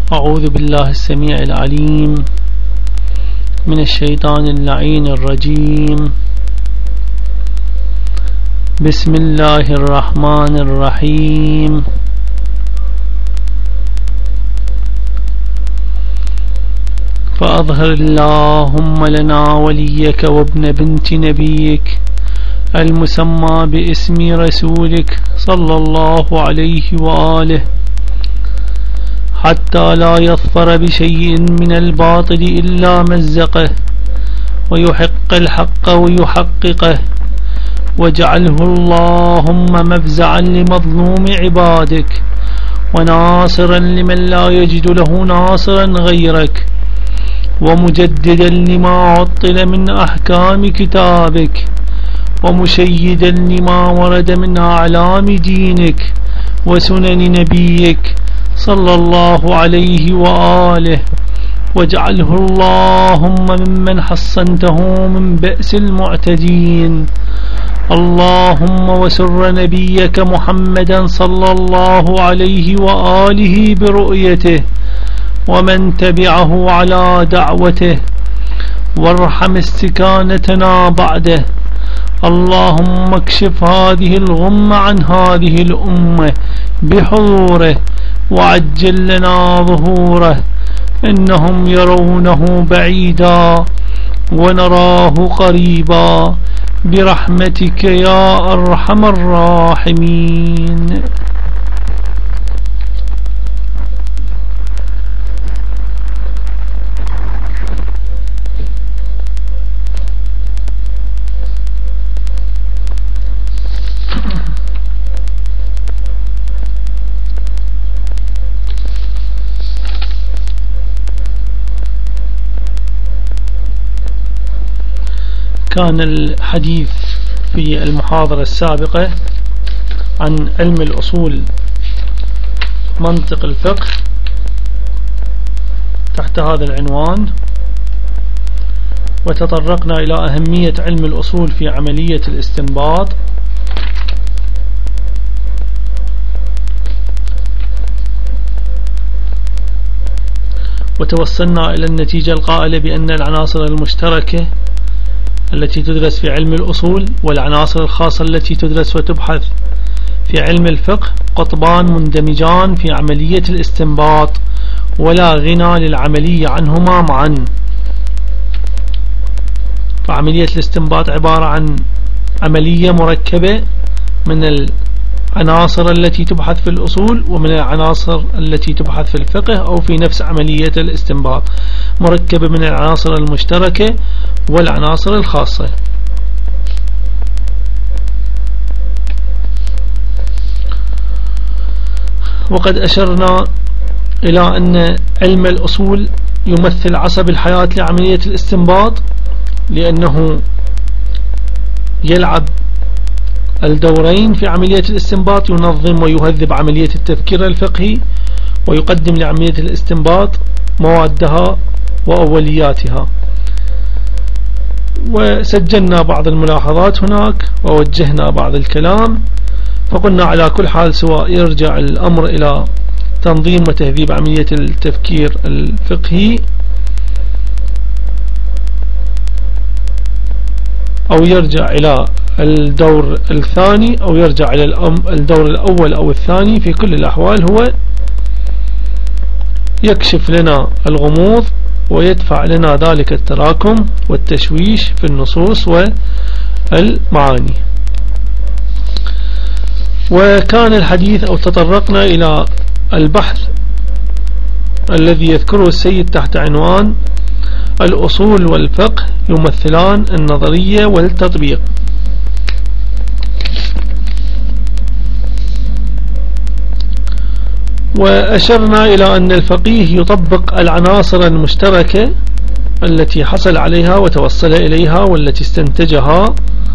أعوذ بالله السميع العليم من الشيطان اللعين الرجيم. بسم الله الرحمن الرحيم. فأظهر اللهم لنا وليك وابن بنت نبيك المسمى باسم رسولك صلى الله عليه وآله حتى لا يظفر بشيء من الباطل إلا مزقه ويحق الحق ويحققه، واجعله اللهم مفزعا لمظلوم عبادك وناصرا لمن لا يجد له ناصرا غيرك، ومجددا لما عطل من أحكام كتابك، ومشيدا لما ورد من أعلام دينك وسنن نبيك صلى الله عليه وآله، واجعله اللهم ممن حصنته من بأس المعتدين. اللهم وسر نبيك محمدا صلى الله عليه وآله برؤيته ومن تبعه على دعوته، وارحم استكانتنا بعده. اللهم اكشف هذه الغمة عن هذه الأمة بحضوره وعجل لنا ظهوره، إنهم يرونه بعيدا ونراه قريبا برحمتك يا أرحم الراحمين. كان الحديث في المحاضرة السابقة عن علم الأصول منطق الفقه تحت هذا العنوان، وتطرقنا إلى أهمية علم الأصول في عملية الاستنباط، وتوصلنا إلى النتيجة القائلة بأن العناصر المشتركة التي تدرس في علم الأصول والعناصر الخاصة التي تدرس وتبحث في علم الفقه قطبان مندمجان في عملية الاستنباط، ولا غنى للعملية عنهما معا. فعملية الاستنباط عبارة عن عملية مركبة من العناصر التي تبحث في الأصول ومن العناصر التي تبحث في الفقه أو في نفس عملية الاستنباط، مركبة من العناصر المشتركة والعناصر الخاصة. وقد أشرنا إلى أن علم الأصول يمثل عصب الحياة لعملية الاستنباط، لأنه يلعب الدورين في عملية الاستنباط، ينظم ويهذب عملية التفكير الفقهي، ويقدم لعملية الاستنباط موادها وأولياتها. وسجلنا بعض الملاحظات هناك ووجهنا بعض الكلام، فقلنا على كل حال سواء يرجع الأمر إلى تنظيم وتهذيب عملية التفكير الفقهي أو يرجع إلى الدور الثاني أو يرجع إلى الدور الأول أو الثاني، في كل الأحوال هو يكشف لنا الغموض ويدفع لنا ذلك التراكم والتشويش في النصوص والمعاني. وكان الحديث أو تطرقنا إلى البحث الذي يذكره السيد تحت عنوان الأصول والفقه يمثلان النظرية والتطبيق. وأشرنا إلى أن الفقيه يطبق العناصر المشتركة التي حصل عليها وتوصل إليها والتي استنتجها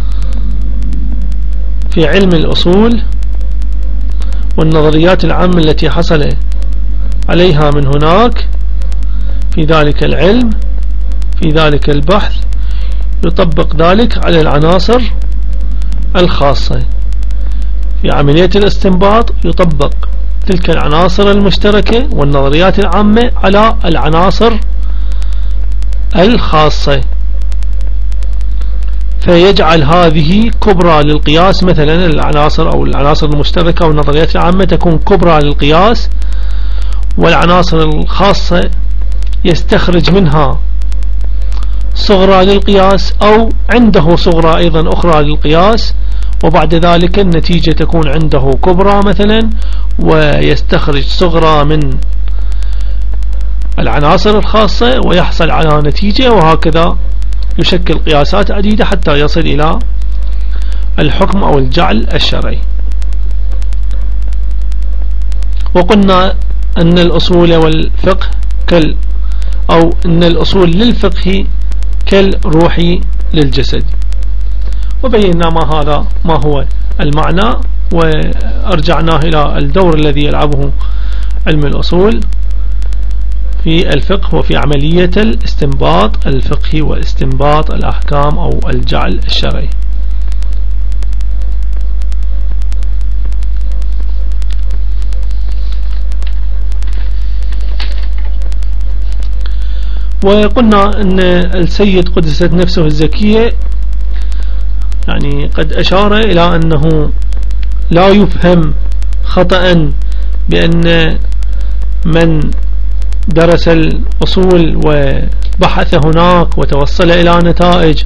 في علم الأصول والنظريات العامة التي حصل عليها من هناك في ذلك العلم في ذلك البحث، يطبق ذلك على العناصر الخاصة. في عملية الاستنباط يطبق تلك العناصر المشتركة والنظريات العامة على العناصر الخاصة، فيجعل هذه كبرى للقياس. مثلا العناصر أو العناصر المشتركة والنظريات العامة تكون كبرى للقياس، والعناصر الخاصة يستخرج منها صغرى للقياس أو عنده صغرى أيضا أخرى للقياس، وبعد ذلك النتيجة تكون عنده كبرى مثلا ويستخرج صغرى من العناصر الخاصة ويحصل على نتيجة، وهكذا يشكل قياسات عديدة حتى يصل إلى الحكم أو الجعل الشرعي. وقلنا أن الأصول والفقه أو أن الأصول للفقه كالروح للجسد، وبينا ما هو المعنى، وأرجعناه إلى الدور الذي يلعبه علم الأصول في الفقه وفي عملية الاستنباط الفقهي واستنباط الأحكام أو الجعل الشرعي. وقلنا أن السيد قدست نفسه الزكية يعني قد أشار إلى أنه لا يفهم خطأ بأن من درس الأصول وبحث هناك وتوصل إلى نتائج،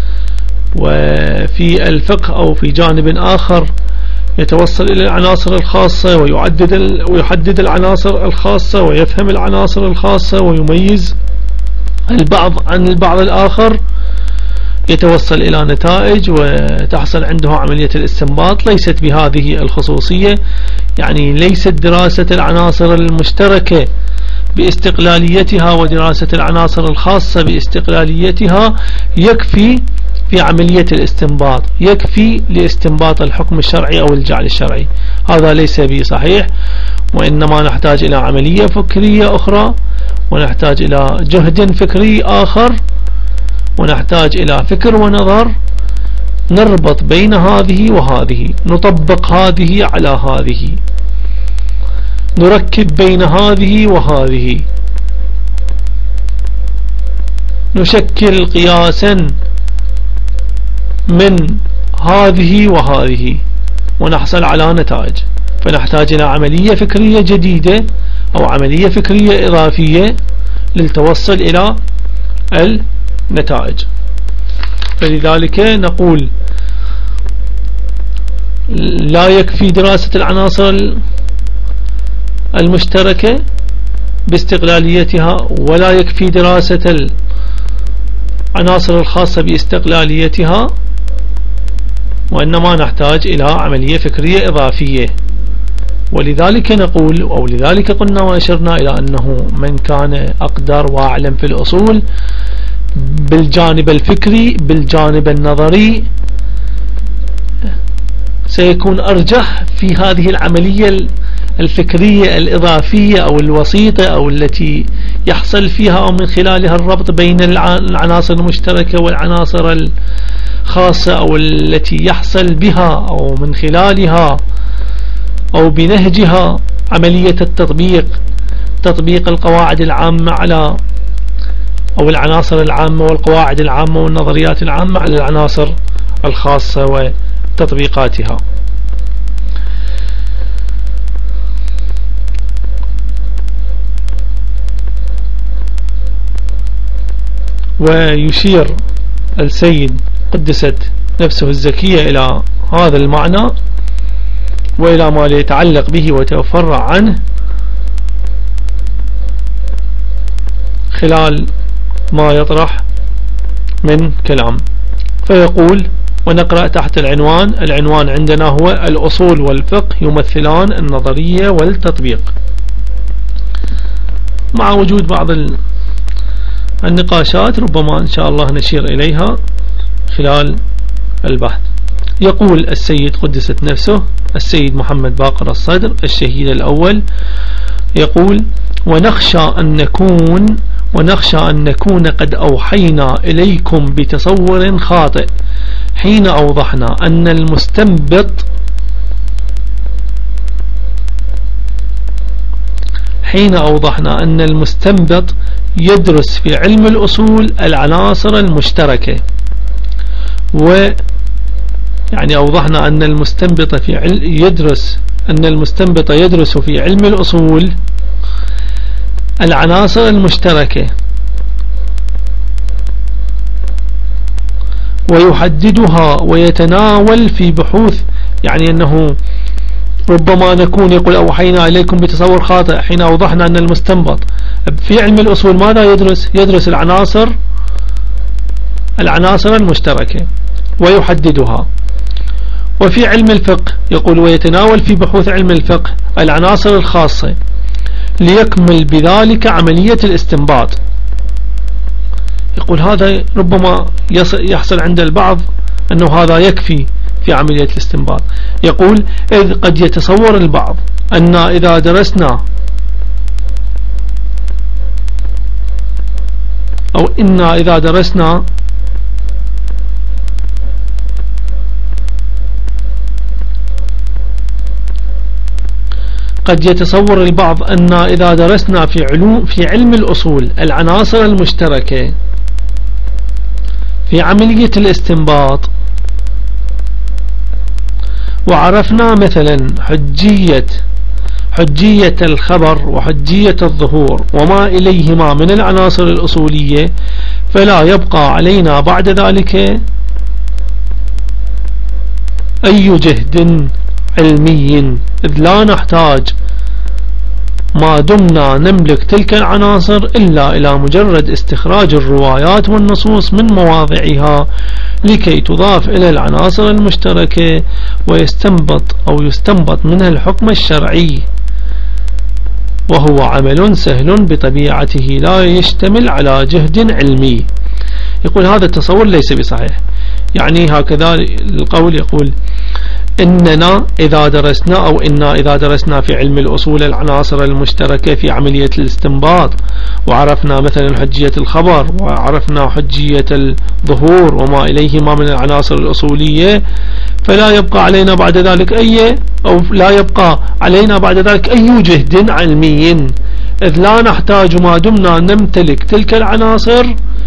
وفي الفقه أو في جانب آخر يتوصل إلى العناصر الخاصة ويحدد العناصر الخاصة ويفهم العناصر الخاصة ويميز البعض عن البعض الآخر، يتوصل إلى نتائج وتحصل عنده عملية الاستنباط. ليست بهذه الخصوصية، يعني ليست دراسة العناصر المشتركة باستقلاليتها ودراسة العناصر الخاصة باستقلاليتها يكفي في عملية الاستنباط، يكفي لاستنباط الحكم الشرعي أو الجعل الشرعي. هذا ليس بصحيح، وإنما نحتاج إلى عملية فكرية أخرى، ونحتاج إلى جهد فكري آخر، ونحتاج إلى فكر ونظر، نربط بين هذه وهذه، نطبق هذه على هذه، نركب بين هذه وهذه، نشكل قياسا من هذه وهذه ونحصل على نتائج. فنحتاج إلى عملية فكرية جديدة أو عملية فكرية إضافية للتوصل إلى النتائج. فلذلك نقول لا يكفي دراسة العناصر المشتركة باستقلاليتها، ولا يكفي دراسة العناصر الخاصة باستقلاليتها، وإنما نحتاج إلى عملية فكرية إضافية. ولذلك نقول أو لذلك قلنا وأشرنا إلى أنه من كان أقدر وأعلم في الأصول بالجانب الفكري بالجانب النظري سيكون أرجح في هذه العملية الفكرية الإضافية أو الوسيطة أو التي يحصل فيها أو من خلالها الربط بين العناصر المشتركة والعناصر الخاصة، أو التي يحصل بها أو من خلالها أو بنهجها عملية تطبيق القواعد العامة على أو العناصر العامة والقواعد العامة والنظريات العامة على العناصر الخاصة وتطبيقاتها. ويشير السيد قدست نفسه الزكية إلى هذا المعنى وإلى ما يتعلق به ويتفرع عنه خلال ما يطرح من كلام. فيقول ونقرأ تحت العنوان عندنا هو الأصول والفقه يمثلان النظرية والتطبيق، مع وجود بعض النقاشات ربما إن شاء الله نشير إليها خلال البحث. يقول السيد قدست نفسه السيد محمد باقر الصدر الشهيد الأول، يقول ونخشى أن نكون قد أوحينا إليكم بتصور خاطئ حين أوضحنا أن المستنبط حين أوضحنا أن المستنبط يدرس في علم الأصول العناصر المشتركة، يعني أوضحنا أن المستنبط يدرس في علم الأصول العناصر المشتركة ويحددها ويتناول في بحوث، يعني أنه ربما نكون يقول أوحينا إليكم بتصور خاطئ حين أوضحنا أن المستنبط في علم الأصول ماذا يدرس العناصر المشتركة ويحددها. وفي علم الفقه يقول ويتناول في بحوث علم الفقه العناصر الخاصة ليكمل بذلك عملية الاستنباط. يقول هذا ربما يحصل عند البعض أنه هذا يكفي في عملية الاستنباط. يقول إذ قد يتصور البعض أن إذا درسنا قد يتصور البعض أن إذا درسنا في علم الأصول العناصر المشتركة في عملية الاستنباط وعرفنا مثلا حجية الخبر وحجية الظهور وما إليهما من العناصر الأصولية، فلا يبقى علينا بعد ذلك أي جهد علمي، إذ لا نحتاج ما دمنا نملك تلك العناصر إلا إلى مجرد استخراج الروايات والنصوص من مواضعها لكي تضاف إلى العناصر المشتركة ويستنبط منها الحكم الشرعي، وهو عمل سهل بطبيعته لا يشتمل على جهد علمي. يقول هذا التصور ليس بصحيح، يعني هكذا القول يقول إننا إذا درسنا في علم الأصول العناصر المشتركة في عملية الاستنباط وعرفنا مثلا حجية الخبر وعرفنا حجية الظهور وما إليهما من العناصر الأصولية، فلا يبقى علينا بعد ذلك أي جهد علمي، إذ لا نحتاج ما دمنا نمتلك تلك العناصر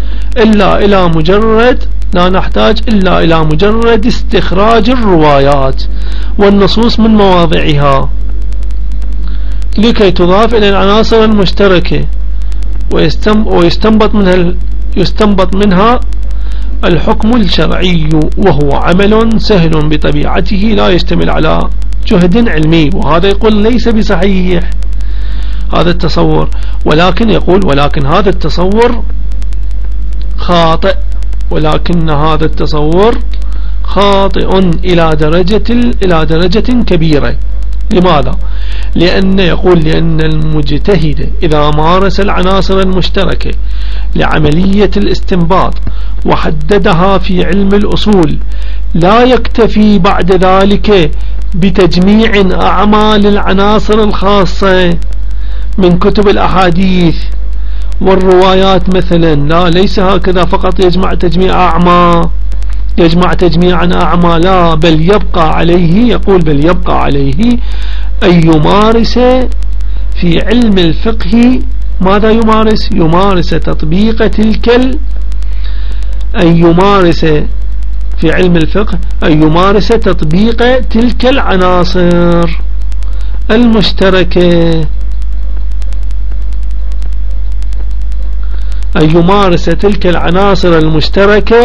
لا نحتاج إلا إلى مجرد استخراج الروايات والنصوص من مواضعها لكي تضاف إلى العناصر المشتركة ويستنبط منها الحكم الشرعي، وهو عمل سهل بطبيعته لا يشتمل على جهد علمي. وهذا يقول ليس بصحيح هذا التصور، ولكن هذا التصور خاطئ، ولكن هذا التصور خاطئ إلى درجة كبيرة. لماذا؟ لأن المجتهد إذا مارس العناصر المشتركة لعملية الاستنباط وحددها في علم الأصول لا يكتفي بعد ذلك بتجميع أعمال العناصر الخاصة من كتب الأحاديث والروايات مثلا، لا ليس هكذا فقط يجمع تجميعا أعمى، لا بل يبقى عليه أن يمارس في علم الفقه ماذا يمارس تطبيق في علم الفقه أن يمارس تطبيق تلك العناصر المشتركة، أن يمارس تلك العناصر المشتركة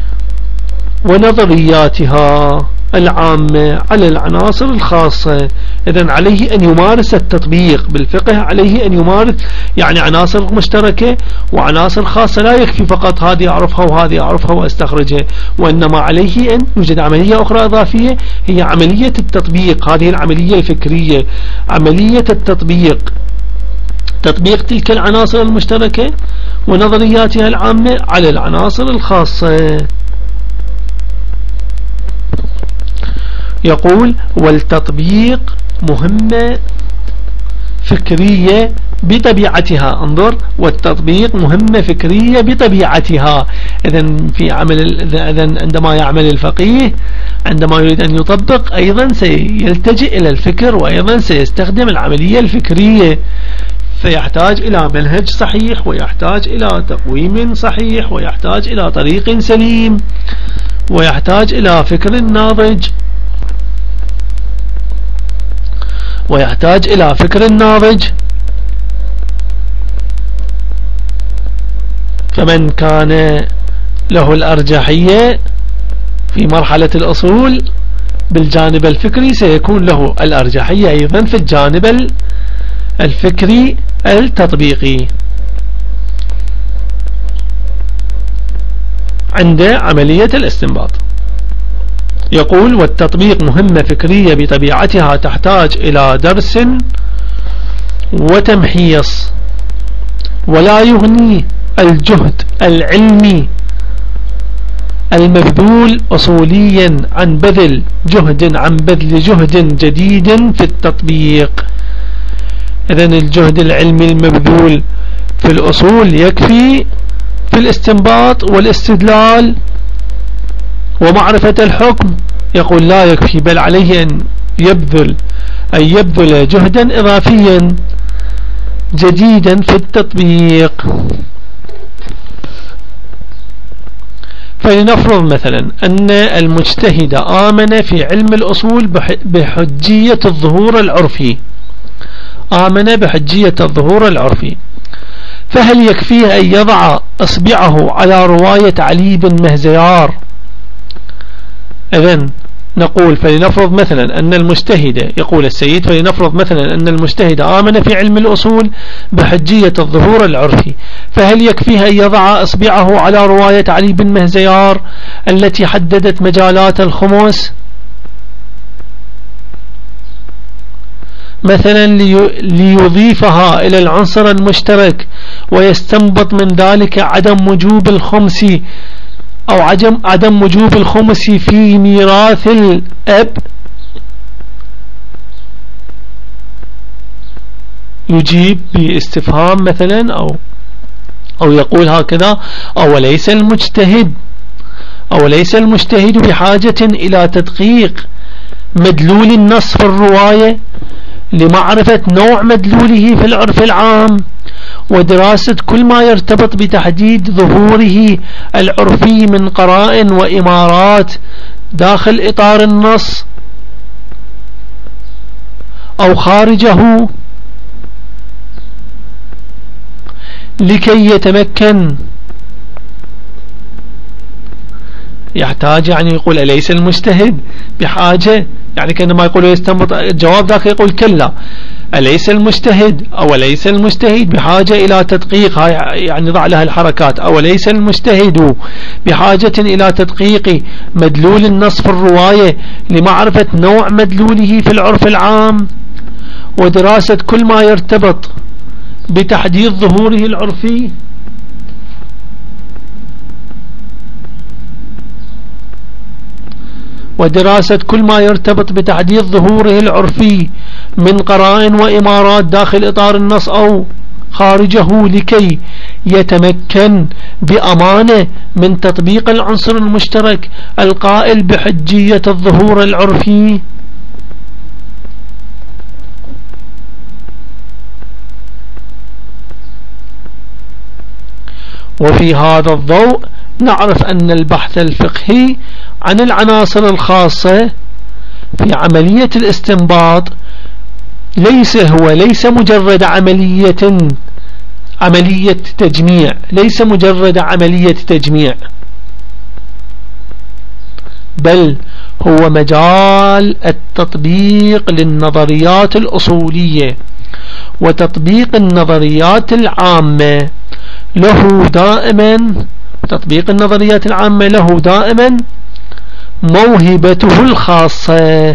ونظرياتها العامة على العناصر الخاصة. إذن عليه أن يمارس التطبيق بالفقه، عليه أن يمارس يعني عناصر مشتركة وعناصر خاصة، لا يكفي فقط هذه أعرفها وهذه أعرفها وأستخرجها، وإنما عليه أن يوجد عملية أخرى إضافية هي عملية التطبيق، هذه العملية الفكرية، عملية التطبيق، تطبيق تلك العناصر المشتركة ونظرياتها العامة على العناصر الخاصة. يقول والتطبيق مهمة فكرية بطبيعتها، انظر، والتطبيق مهمة فكرية بطبيعتها. إذن عندما يعمل الفقيه عندما يريد أن يطبق أيضا سيلتجئ إلى الفكر، وأيضا سيستخدم العملية الفكرية فيحتاج إلى منهج صحيح، ويحتاج إلى تقويم صحيح، ويحتاج إلى طريق سليم، ويحتاج إلى فكر ناضج، ويحتاج إلى فكر ناضج. فمن كان له الأرجحية في مرحلة الأصول بالجانب الفكري سيكون له الأرجحية أيضا في الجانب الفكري التطبيقي عند عملية الاستنباط. يقول: والتطبيق مهمة فكرية بطبيعتها تحتاج إلى درس وتمحيص، ولا يغني الجهد العلمي المبذول أصوليا عن بذل جهد جديد في التطبيق. إذن الجهد العلمي المبذول في الأصول يكفي في الاستنباط والاستدلال ومعرفة الحكم. يقول لا يكفي، بل عليه أن يبذل جهدا إضافيا جديدا في التطبيق. فلنفرض مثلا أن المجتهد آمن في علم الأصول بحجية الظهور العرفي، فهل يكفيه أن يضع إصبعه على رواية علي بن مهزيار؟ إذن نقول فلنفرض مثلا أن المجتهد، يقول السيد: فلنفرض مثلا أن المجتهد آمن في علم الأصول بحجية الظهور العرفي، فهل يكفيه أن يضع إصبعه على رواية علي بن مهزيار التي حددت مجالات الخمس مثلا ليضيفها إلى العنصر المشترك ويستنبط من ذلك عدم وجوب الخمس أو عدم وجوب الخمس في ميراث الأب؟ يجيب باستفهام مثلا أو يقول هكذا: أوليس المجتهد بحاجة إلى تدقيق مدلول النص في الرواية لمعرفة نوع مدلوله في العرف العام، ودراسة كل ما يرتبط بتحديد ظهوره العرفي من قرائن وإمارات داخل إطار النص أو خارجه، لكي يتمكن؟ يحتاج، يعني يقول أليس المجتهد بحاجة، يعني كأنما يقول يستنبط الجواب ذاك يقول كلا، أليس المجتهد بحاجة إلى تدقيق، يعني ضع لها الحركات، أوليس المجتهد بحاجة إلى تدقيق مدلول النص في الرواية لمعرفة نوع مدلوله في العرف العام ودراسة كل ما يرتبط بتحديد ظهوره العرفي؟ ودراسة كل ما يرتبط بتحديد ظهوره العرفي من قرائن وإمارات داخل إطار النص أو خارجه، لكي يتمكن بأمانة من تطبيق العنصر المشترك القائل بحجية الظهور العرفي. وفي هذا الضوء نعرف أن البحث الفقهي عن العناصر الخاصة في عملية الاستنباط ليس مجرد عملية تجميع، بل هو مجال التطبيق للنظريات الأصولية، وتطبيق النظريات العامة له دائما موهبته الخاصة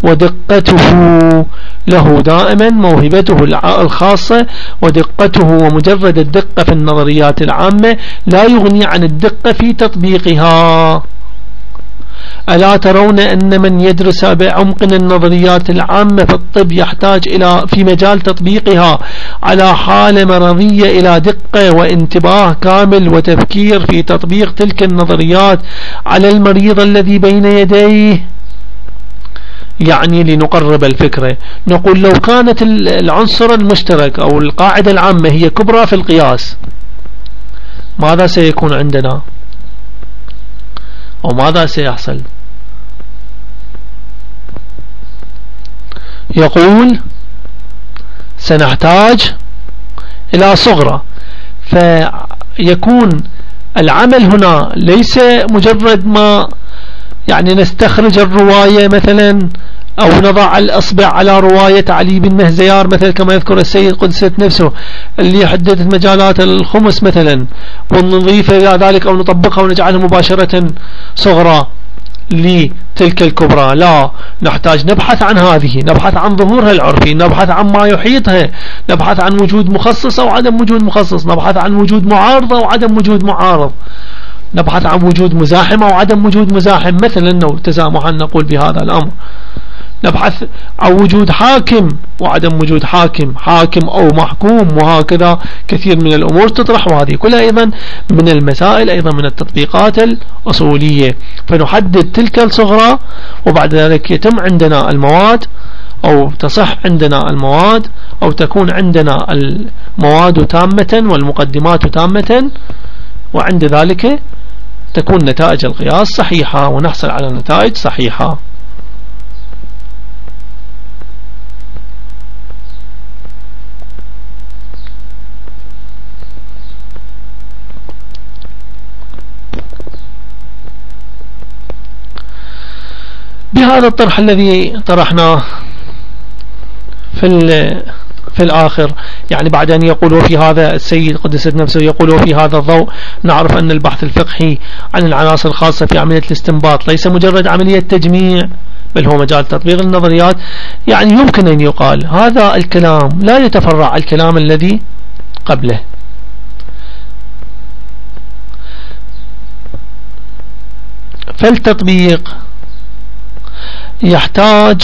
ودقته، ومجرد الدقة في النظريات العامة لا يغني عن الدقة في تطبيقها. ألا ترون أن من يدرس بعمق النظريات العامة في الطب يحتاج في مجال تطبيقها على حالة مرضية إلى دقة وانتباه كامل وتفكير في تطبيق تلك النظريات على المريض الذي بين يديه؟ يعني لنقرب الفكرة نقول لو كانت العنصر المشترك أو القاعدة العامة هي كبرى في القياس، ماذا سيكون عندنا أو ماذا سيحصل؟ يقول سنحتاج إلى صغرى، فيكون العمل هنا ليس مجرد ما يعني نستخرج الرواية مثلا أو نضع الأصبع على رواية علي بن مهزيار مثل كما يذكر السيد قدست نفسه اللي حددت مجالات الخمس مثلا، ونضيف إلى ذلك أو نطبقها ونجعلها مباشرة صغرى لتلك الكبرى. لا، نحتاج نبحث عن هذه، نبحث عن ظهورها العرفي، نبحث عن ما يحيطها، نبحث عن وجود مخصص أو عدم وجود مخصص، نبحث عن وجود معارضة أو عدم وجود معارض، نبحث عن وجود مزاحم أو عدم وجود مزاحم مثلا أو تزامحا نقول بهذا الأمر، نبحث عن وجود حاكم وعدم وجود حاكم، حاكم أو محكوم، وهكذا كثير من الأمور تطرح، وهذه كلها أيضا من المسائل أيضا من التطبيقات الأصولية. فنحدد تلك الصغرى وبعد ذلك يتم عندنا المواد أو تصح عندنا المواد أو تكون عندنا المواد تامة والمقدمات تامة، وعند ذلك تكون نتائج القياس صحيحة ونحصل على نتائج صحيحة. بهذا الطرح الذي طرحناه في الآخر، يعني بعد أن يقول وفي هذا السيد قدست نفسه يقول وفي هذا الضوء نعرف أن البحث الفقهي عن العناصر الخاصة في عملية الاستنباط ليس مجرد عملية تجميع بل هو مجال تطبيق النظريات. يعني يمكن أن يقال هذا الكلام لا يتفرع عن الكلام الذي قبله، فالتطبيق يحتاج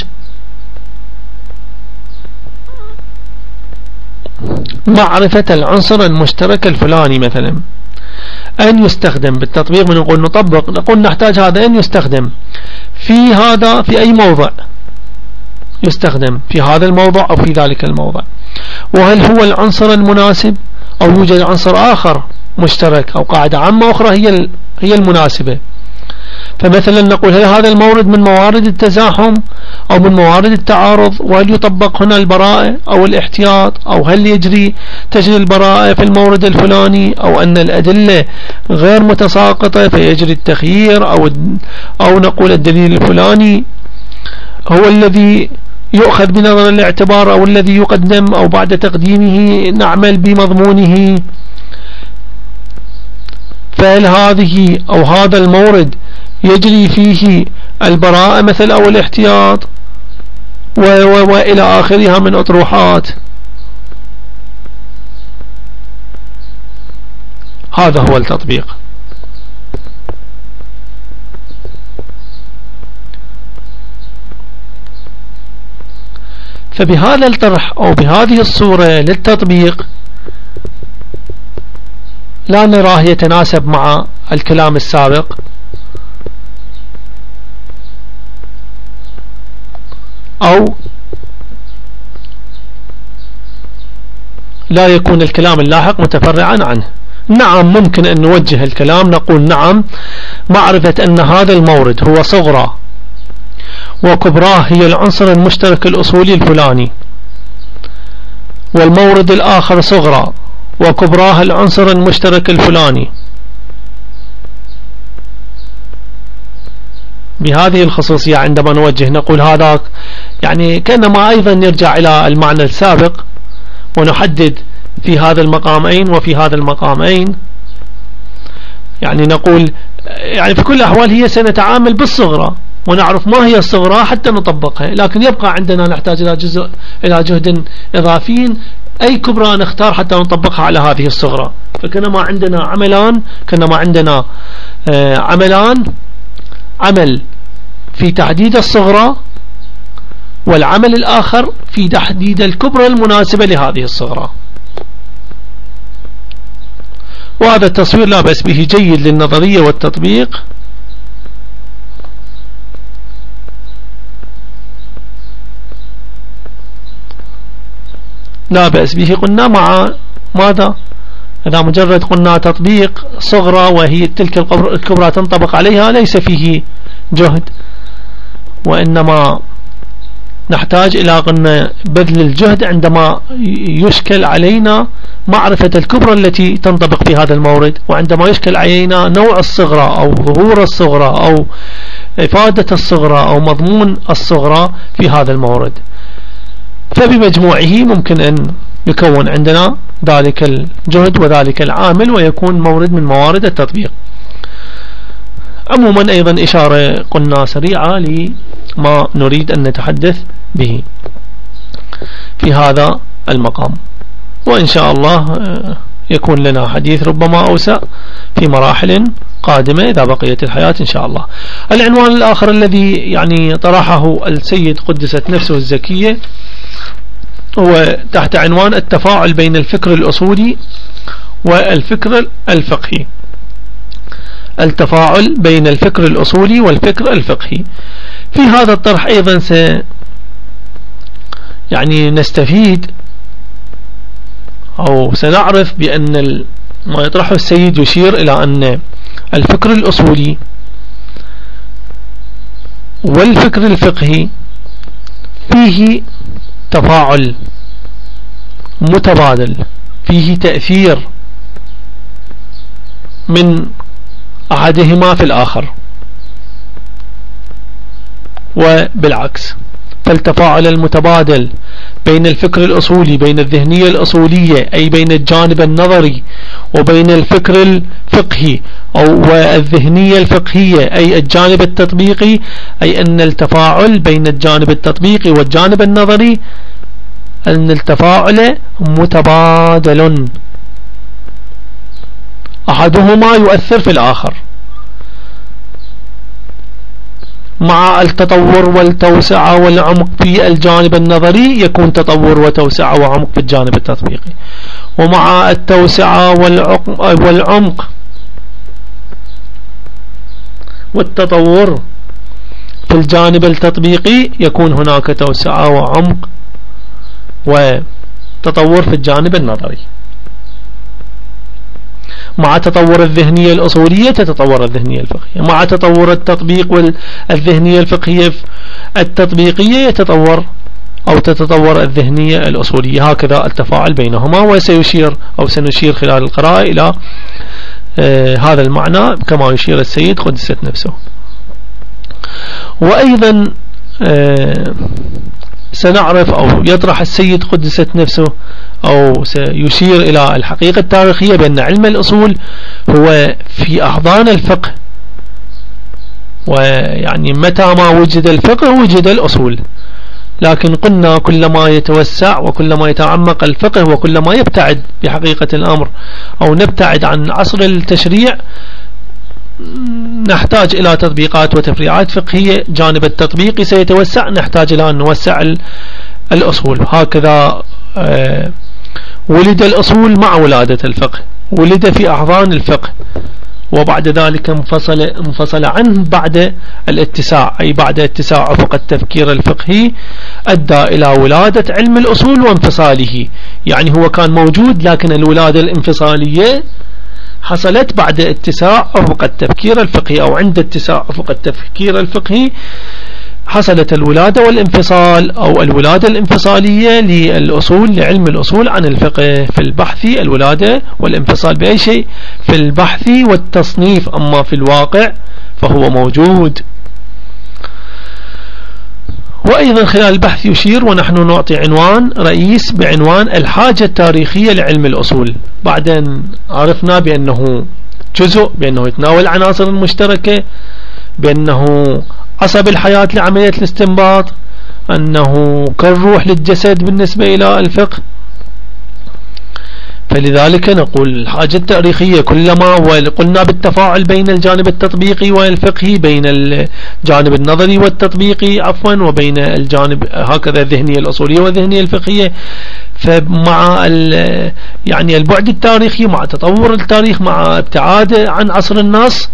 معرفة العنصر المشترك الفلاني مثلا أن يستخدم بالتطبيق. من نقول نطبق نقول نحتاج هذا أن يستخدم في أي موضع، يستخدم في هذا الموضع أو في ذلك الموضع، وهل هو العنصر المناسب أو يوجد عنصر آخر مشترك أو قاعدة عامة أخرى هي المناسبة. فمثلا نقول هل هذا المورد من موارد التزاحم أو من موارد التعارض، وهل يطبق هنا البراءة أو الاحتياط، أو هل تجري البراءة في المورد الفلاني، أو أن الأدلة غير متساقطة فيجري التخيير، أو نقول الدليل الفلاني هو الذي يؤخذ بنظر الاعتبار أو الذي يقدم، أو بعد تقديمه نعمل بمضمونه. فهل هذه أو هذا المورد يجري فيه البراءة مثل أو الاحتياط وإلى آخرها من أطروحات. هذا هو التطبيق. فبهذا الطرح أو بهذه الصورة للتطبيق لا نراه يتناسب مع الكلام السابق، أو لا يكون الكلام اللاحق متفرعا عنه. نعم ممكن أن نوجه الكلام نقول نعم معرفة أن هذا المورد هو صغرى وكبراه هي العنصر المشترك الأصولي الفلاني، والمورد الآخر صغرى وكبراه العنصر المشترك الفلاني. بهذه الخصوصية عندما نوجه نقول هذا يعني كأنما أيضا نرجع إلى المعنى السابق ونحدد في هذا المقامين وفي هذا المقامين. يعني نقول يعني في كل الأحوال هي سنتعامل بالصغرى ونعرف ما هي الصغرى حتى نطبقها، لكن يبقى عندنا نحتاج إلى جهد إضافي أي كبرى نختار حتى نطبقها على هذه الصغرى. فكأنما عندنا عملان، عمل في تحديد الصغرى والعمل الآخر في تحديد الكبرى المناسبة لهذه الصغرى. وهذا التصوير لا بأس به جيد للنظرية والتطبيق. لا بأس به، قلنا مع ماذا؟ إذا مجرد قلنا تطبيق صغرى وهي تلك الكبرى تنطبق عليها ليس فيه جهد، وإنما نحتاج إلى قلنا بذل الجهد عندما يشكل علينا معرفة الكبرى التي تنطبق في هذا المورد، وعندما يشكل علينا نوع الصغرى أو ظهور الصغرى أو إفادة الصغرى أو مضمون الصغرى في هذا المورد. فبمجموعه ممكن أن يكون عندنا ذلك الجهد وذلك العامل ويكون مورد من موارد التطبيق. عموما أيضا إشارة قلنا سريعة لما نريد أن نتحدث به في هذا المقام، وإن شاء الله يكون لنا حديث ربما أوسع في مراحل قادمة إذا بقيت الحياة إن شاء الله. العنوان الآخر الذي يعني طرحه السيد قدست نفسه الزكية هو تحت عنوان التفاعل بين الفكر الأصولي والفكر الفقهي. التفاعل بين الفكر الأصولي والفكر الفقهي. في هذا الطرح أيضا يعني نستفيد أو سنعرف بأن ما يطرحه السيد يشير إلى أن الفكر الأصولي والفكر الفقهي فيه تفاعل متبادل، فيه تأثير من أحدهما في الآخر وبالعكس. فالتفاعل المتبادل بين الفكر الأصولي، بين الذهنية الأصولية أي بين الجانب النظري، وبين الفكر الفقهي أو الذهنية الفقهية أي الجانب التطبيقي، أي أن التفاعل بين الجانب التطبيقي والجانب النظري أن التفاعل متبادل، أحدهما يؤثر في الآخر. مع التطور والتوسعة والعمق في الجانب النظري يكون تطور وتوسعة وعمق في الجانب التطبيقي، ومع التوسعة والعمق والتطور في الجانب التطبيقي يكون هناك توسعة وعمق وتطور في الجانب النظري. مع تطور الذهنية الأصولية تتطور الذهنية الفقهية، مع تطور التطبيق والذهنية الفقهية التطبيقية يتطور أو تتطور الذهنية الأصولية. هكذا التفاعل بينهما، وسيشير أو سنشير خلال القراءة إلى هذا المعنى كما يشير السيد قدست نفسه. وأيضا سنعرف أو يطرح السيد قدست نفسه أو سيشير إلى الحقيقة التاريخية بأن علم الأصول هو في أحضان الفقه، ويعني متى ما وجد الفقه وجد الأصول، لكن قلنا كلما يتوسع وكلما يتعمق الفقه وكلما يبتعد بحقيقة الأمر أو نبتعد عن عصر التشريع نحتاج إلى تطبيقات وتفريعات فقهية. جانب التطبيقي سيتوسع، نحتاج إلى أن نوسع الأصول. هكذا ولد الأصول مع ولادة الفقه، ولد في أحضان الفقه وبعد ذلك انفصل عنه بعد الاتساع، أي بعد اتساع أفق التفكير الفقهي أدى إلى ولادة علم الأصول وانفصاله. يعني هو كان موجود لكن الولادة الانفصالية حصلت بعد اتساع أفق التفكير الفقهي، أو عند اتساع أفق التفكير الفقهي حصلت الولادة والانفصال أو الولادة الانفصالية للأصول، لعلم الأصول عن الفقه. في البحث الولادة والانفصال بأي شيء في البحث والتصنيف، أما في الواقع فهو موجود. وأيضا خلال البحث يشير ونحن نعطي عنوان رئيس بعنوان الحاجة التاريخية لعلم الأصول. بعدين عرفنا بأنه جزء، بأنه يتناول العناصر المشتركة، بأنه عصب الحياة لعملية الاستنباط، أنه كالروح للجسد بالنسبة إلى الفقه. فلذلك نقول الحاجة التاريخية كلما وقلنا بالتفاعل بين الجانب التطبيقي والفقهي، بين الجانب النظري والتطبيقي عفوا، وبين الجانب هكذا الذهنية الأصولية والذهنية الفقهية. فمع يعني البعد التاريخي، مع تطور التاريخ، مع ابتعاده عن عصر النص،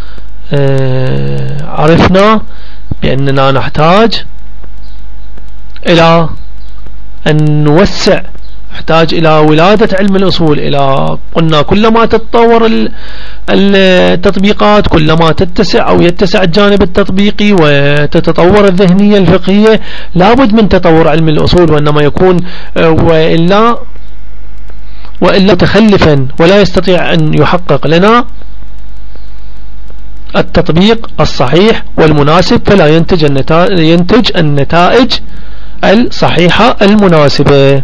عرفنا بأننا نحتاج إلى أن نوسع نحتاج إلى ولادة علم الأصول. قلنا كلما تتطور التطبيقات كلما تتسع أو يتسع الجانب التطبيقي وتتطور الذهنية الفقهية، لابد من تطور علم الأصول، وإنما يكون وإلا متخلفا ولا يستطيع أن يحقق لنا التطبيق الصحيح والمناسب، فلا ينتج النتائج الصحيحة المناسبة.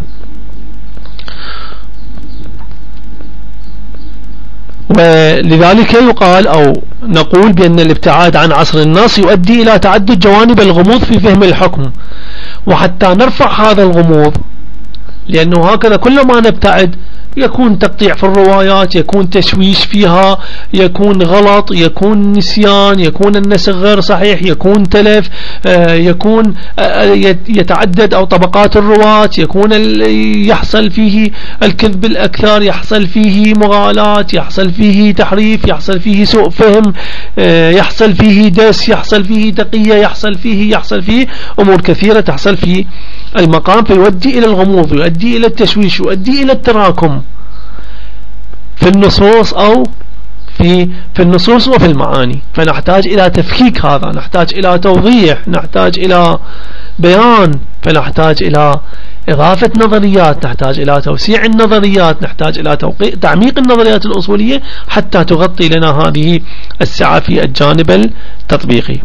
ولذلك يقال أو نقول بأن الابتعاد عن عصر النص يؤدي إلى تعدد جوانب الغموض في فهم الحكم، وحتى نرفع هذا الغموض، لأنه هكذا كلما نبتعد يكون تقطيع في الروايات، يكون تشويش فيها، يكون غلط، يكون نسيان، يكون النسخ غير صحيح، يكون تلف، يكون يتعدد أو طبقات الرواة، يكون يحصل فيه الكذب الأكثر، يحصل فيه مغالاة، يحصل فيه تحريف، يحصل فيه سوء فهم، يحصل فيه دس، يحصل فيه تقية، يحصل فيه أمور كثيرة تحصل في المقام، فيؤدي إلى الغموض، يؤدي إلى التشويش، يؤدي إلى التراكم في النصوص أو في النصوص وفي المعاني. فنحتاج إلى تفكيك هذا، نحتاج إلى توضيح، نحتاج إلى بيان، فنحتاج إلى إضافة نظريات، نحتاج إلى توسيع النظريات، نحتاج إلى تعميق النظريات الأصولية حتى تغطي لنا هذه السعة في الجانب التطبيقي.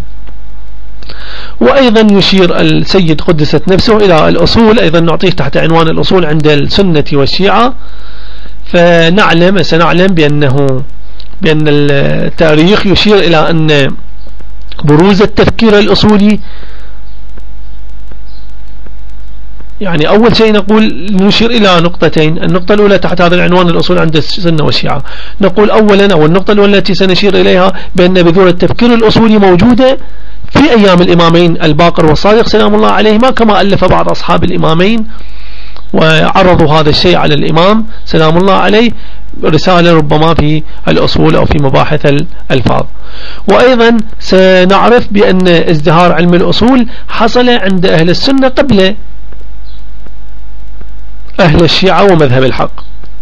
وأيضا يشير السيد قدست نفسه إلى الأصول، أيضا نعطيه تحت عنوان الأصول عند السنة والشيعة. سنعلم بأن التاريخ يشير إلى أن بروز التفكير الأصولي، يعني أول شيء نقول نشير إلى نقطتين. النقطة الأولى تحت هذا العنوان الأصول عند السنة والشيعة، نقول أولا أو النقطة الأولى التي سنشير إليها بأن بذور التفكير الأصولي موجودة في أيام الإمامين الباقر والصادق سلام الله عليهما، كما ألف بعض أصحاب الإمامين وعرضوا هذا الشيء على الإمام سلام الله عليه رسالة ربما في الأصول أو في مباحث الألفاظ. وأيضا سنعرف بأن ازدهار علم الأصول حصل عند أهل السنة قبل أهل الشيعة ومذهب الحق،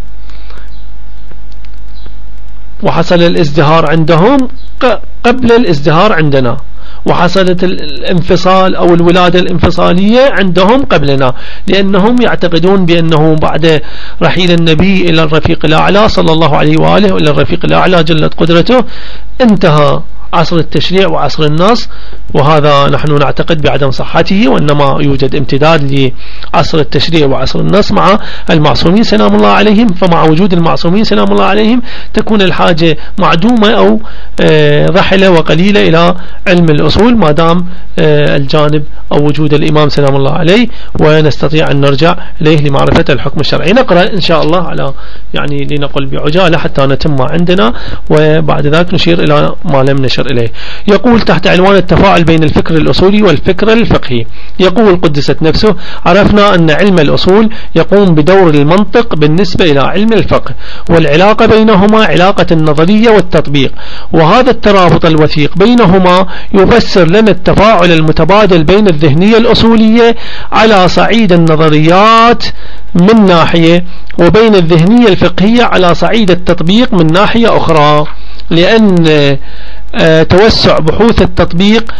وحصل الازدهار عندهم قبل الازدهار عندنا، وحصلت الانفصال أو الولادة الانفصالية عندهم قبلنا، لأنهم يعتقدون بأنه بعد رحيل النبي إلى الرفيق الأعلى صلى الله عليه وآله إلى الرفيق الأعلى جلت قدرته انتهى عصر التشريع وعصر النص، وهذا نحن نعتقد بعدم صحته، وإنما يوجد امتداد لعصر التشريع وعصر النص مع المعصومين سلام الله عليهم. فمع وجود المعصومين سلام الله عليهم تكون الحاجة معدومة أو ضحلة وقليلة إلى علم الأصول ما دام الجانب أو وجود الإمام سلام الله عليه، ونستطيع أن نرجع إليه لمعرفة الحكم الشرعي. نقرأ إن شاء الله على لنقل بعجالة حتى نتم ما عندنا، وبعد ذلك نشير إلى ما لم نشر إليه. يقول تحت عنوان التفاعل بين الفكر الأصولي والفكر الفقهي، يقول قدست نفسه: عرفنا أن علم الأصول يقوم بدور المنطق بالنسبة إلى علم الفقه، والعلاقة بينهما علاقة النظرية والتطبيق، وهذا الترابط الوثيق بينهما يفسر لنا التفاعل المتبادل بين الذهنية الأصولية على صعيد النظريات من ناحية، وبين الذهنية الفقهية على صعيد التطبيق من ناحية أخرى، لأن توسع بحوث التطبيق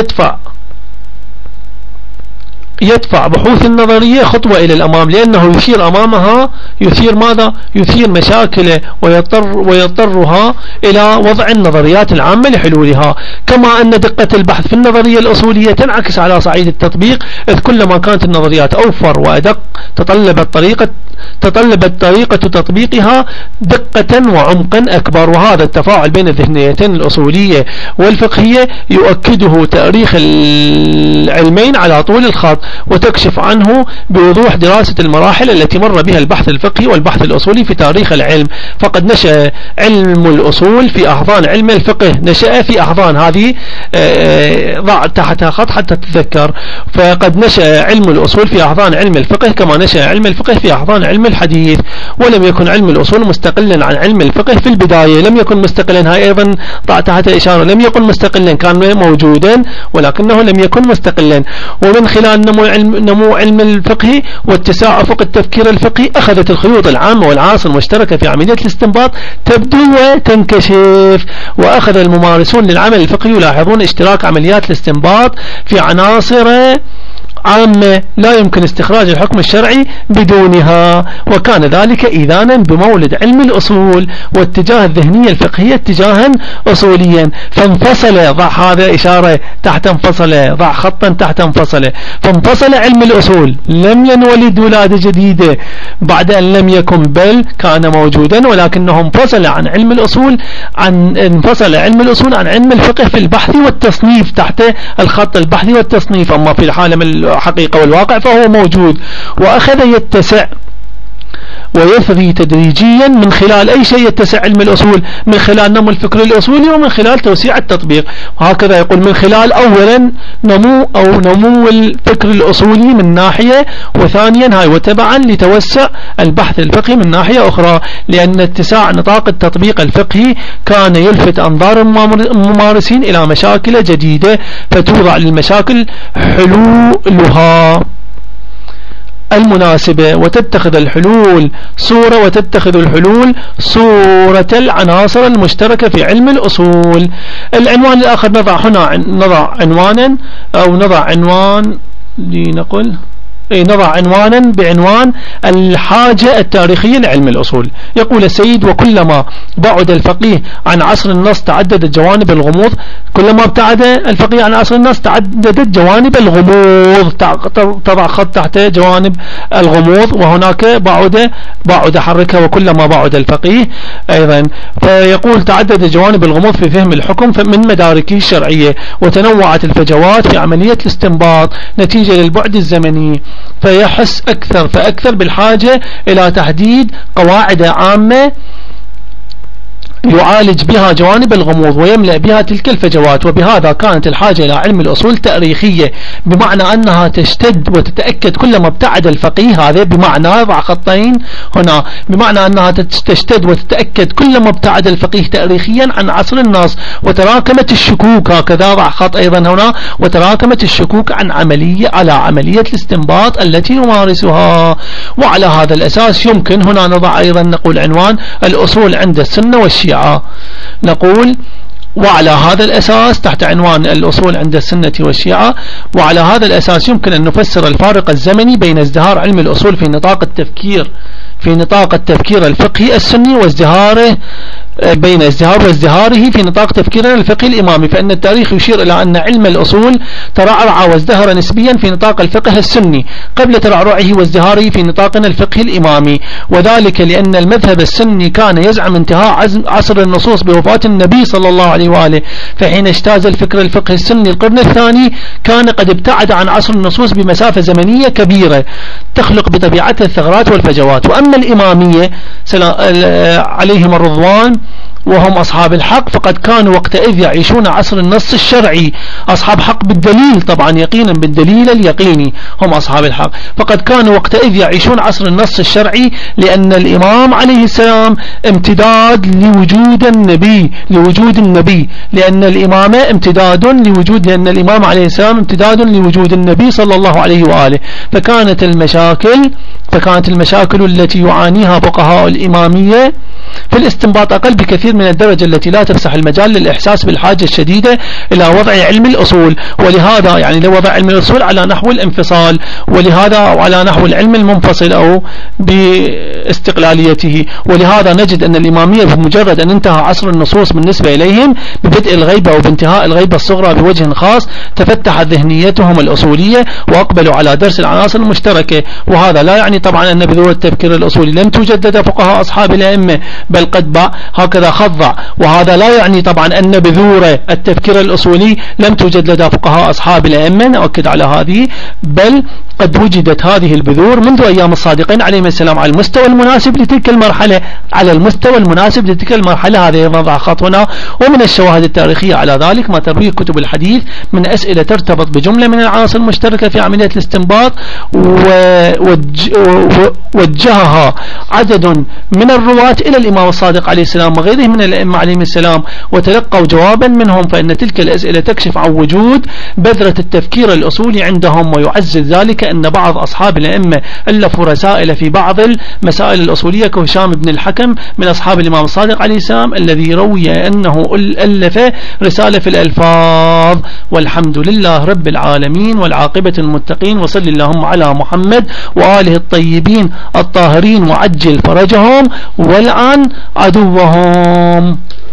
يدفع بحوث النظرية خطوة إلى الأمام، لأنه يثير أمامها يثير مشاكل ويضطرها إلى وضع النظريات العامة لحلولها. كما أن دقة البحث في النظرية الأصولية تنعكس على صعيد التطبيق، إذ كلما كانت النظريات أوفر وأدق تطلبت طريقة تطبيقها دقة وعمقا أكبر. وهذا التفاعل بين الذهنيتين الأصولية والفقهية يؤكده تاريخ العلمين على طول الخط، وتكشف عنه بوضوح دراسة المراحل التي مر بها البحث الفقهي والبحث الأصولي في تاريخ العلم. فقد نشأ علم الأصول في أحضان علم الفقه، نشأ في أحضان هذه ضع تحتها خط حتى تتذكر. فقد نشأ علم الأصول في أحضان علم الفقه كما نشأ علم الفقه في أحضان علم الحديث، ولم يكن علم الأصول مستقلا عن علم الفقه في البداية، لم يكن مستقلا. هاي أيضا ضع تحتها إشارة، لم يكن مستقلا، كان موجودا ولكنه لم يكن مستقلا. ومن خلال نمو علم الفقه واتساع أفق التفكير الفقهي أخذت الخيوط العامة والعناصر المشتركة في عملية الاستنباط تبدو وتنكشف، وأخذ الممارسون للعمل الفقهي يلاحظون اشتراك عمليات الاستنباط في عناصر عامة لا يمكن استخراج الحكم الشرعي بدونها، وكان ذلك إذانا بمولد علم الأصول واتجاه الذهنية الفقهية اتجاها أصوليا. فانفصل، ضع هذا إشارة تحت انفصل، ضع خطا تحت انفصل. فانفصل علم الأصول، لم ينولد ولادة جديدة بعد أن لم يكن، بل كان موجودا، ولكنه انفصل عن علم الأصول، انفصل علم الأصول عن علم الفقه في البحث والتصنيف تحت الخط البحث والتصنيف. أما في الحالة الحقيقة والواقع فهو موجود، وأخذ يتسع ويثري تدريجيا. من خلال أي شيء يتسع علم الأصول؟ من خلال نمو الفكر الأصولي ومن خلال توسيع التطبيق. هكذا يقول من خلال أولا نمو الفكر الأصولي من ناحية، وثانيا هاي وتبعا لتوسع البحث الفقهي من ناحية أخرى، لأن اتساع نطاق التطبيق الفقهي كان يلفت أنظار الممارسين إلى مشاكل جديدة، فتوضع للمشاكل حلولها المناسبة، وتتخذ الحلول صورة العناصر المشتركة في علم الأصول. العنوان الآخر نضع عنوانا بعنوان الحاجة التاريخية لعلم الأصول. يقول السيد: وكلما بعد الفقيه عن عصر النص تعددت جوانب الغموض. كلما ابتعد الفقيه عن عصر النص تعددت جوانب الغموض، تضع خط تحت جوانب الغموض، وهناك بعد حركها. وكلما بعد الفقيه أيضا، فيقول تعددت جوانب الغموض في فهم الحكم من مداركه الشرعية، وتنوعت الفجوات في عملية الاستنباط نتيجة للبعد الزمني، فيحس فأكثر بالحاجة إلى تحديد قواعد عامة يعالج بها جوانب الغموض ويملأ بها تلك الفجوات. وبهذا كانت الحاجة إلى علم الأصول تاريخية، بمعنى أنها تشتد وتتأكد كلما ابتعد الفقيه. هذا بمعنى، ضع خطين هنا، بمعنى أنها تشتد وتتأكد كلما ابتعد الفقيه تاريخيا عن عصر النص، وتراكمت الشكوك. هكذا ضع خط أيضا هنا، وتراكمت الشكوك على عملية الاستنباط التي يمارسها. وعلى هذا الأساس يمكن هنا نضع أيضا، نقول عنوان الأصول عند السنة والشيعة. نقول وعلى هذا الأساس تحت عنوان الأصول عند السنة والشيعة، وعلى هذا الأساس يمكن أن نفسر الفارق الزمني بين ازدهار علم الأصول في نطاق التفكير الفقهي السني، وازدهاره بين وازدهاره في نطاق تفكيرنا الفقهي الإمامي. فإن التاريخ يشير إلى أن علم الأصول ترعرع وازدهر نسبيا في نطاق الفقه السني قبل ترعرعه وازدهاره في نطاقنا الفقهي الإمامي، وذلك لأن المذهب السني كان يزعم انتهاء عصر النصوص بوفاة النبي صلى الله عليه وآله، فحين اجتاز الفكر الفقهي السني القرن الثاني كان قد ابتعد عن عصر النصوص بمسافة زمنية كبيرة تخلق بطبيعتها الثغرات والفجوات. وأما الإمامية عليهم الرضوان وهم أصحاب الحق، فقد كانوا وقتئذ يعيشون عصر النص الشرعي، أصحاب حق بالدليل، طبعا يقينا بالدليل اليقيني هم أصحاب الحق، فقد كانوا وقتئذ يعيشون عصر النص الشرعي، لأن الإمام عليه السلام امتداد لوجود النبي، لأن الإمام عليه السلام امتداد لوجود النبي صلى الله عليه وآله. فكانت المشاكل التي يعانيها فقهاء الإمامية في الاستنباط أقل بكثير من الدرجة التي لا تفسح المجال للإحساس بالحاجة الشديدة إلى وضع علم الأصول، ولهذا يعني لوضع علم الأصول على نحو الانفصال، ولهذا على نحو العلم المنفصل أو باستقلاليته. ولهذا نجد أن الإمامية بمجرد أن انتهى عصر النصوص بالنسبة إليهم ببدء الغيبة وبانتهاء الغيبة الصغرى بوجه خاص، تفتحت ذهنيتهم الأصولية وأقبلوا على درس العناصر المشتركة. وهذا لا يعني طبعا أن بذور التفكير الأصولي لم توجد لدى فقهاء أصحاب الأئمة، بل قد هكذا خضع. وهذا لا يعني طبعا أن بذور التفكير الأصولي لم توجد لدى فقهاء أصحاب الأئمة، نؤكد على هذه، بل قد وجدت هذه البذور منذ أيام الصادقين عليهم السلام على المستوى المناسب لتلك المرحلة. هذا يضع خط هنا. ومن الشواهد التاريخية على ذلك ما ترويه كتب الحديث من أسئلة ترتبط بجملة من العناصر المشتركة في عملية الاستنباط وجهها عدد من الرواة إلى الإمام الصادق عليه السلام وغيره من الأئمة عليهم السلام وتلقوا جوابا منهم، فإن تلك الأسئلة تكشف عن وجود بذرة التفكير الأصولي عندهم. ويعزز ذلك أن بعض أصحاب الأئمة ألفوا رسائل في بعض المسائل الأصولية كهشام بن الحكم من أصحاب الإمام الصادق عليه السلام الذي روي أنه ألف رسالة في الألفاظ. والحمد لله رب العالمين والعاقبة المتقين، وصل اللهم على محمد وآله الطيبين الطاهرين وعجل فرجهم والعن عدوهم.